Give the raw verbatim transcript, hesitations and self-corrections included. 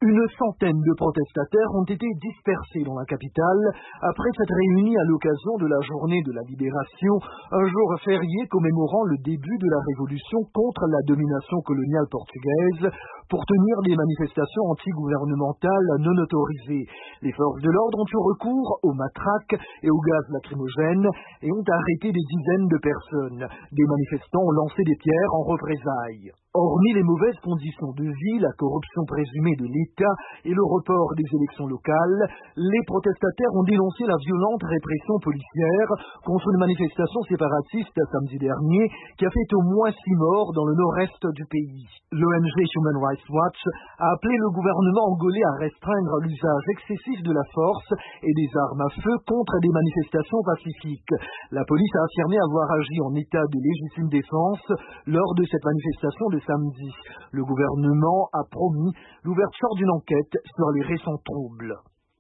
Une centaine de protestataires ont été dispersés dans la capitale après s'être réunis à l'occasion de la journée de la Libération, un jour férié commémorant le début de la révolution contre la domination coloniale portugaise, pour tenir des manifestations anti-gouvernementales non autorisées. Les forces de l'ordre ont eu recours aux matraques et au gaz lacrymogène et ont arrêté des dizaines de personnes. Des manifestants ont lancé des pierres en représailles. Hormis les mauvaises conditions de vie, la corruption présumée de l'État et le report des élections locales, les protestataires ont dénoncé la violente répression policière contre une manifestation séparatiste samedi dernier qui a fait au moins six morts dans le nord-est du pays. L'O N G Human Rights Watch a appelé le gouvernement angolais à restreindre l'usage excessif de la force et des armes à feu contre des manifestations pacifiques. La police a affirmé avoir agi en état de légitime défense lors de cette manifestation de samedi. Le gouvernement a promis l'ouverture d'une enquête sur les récents troubles.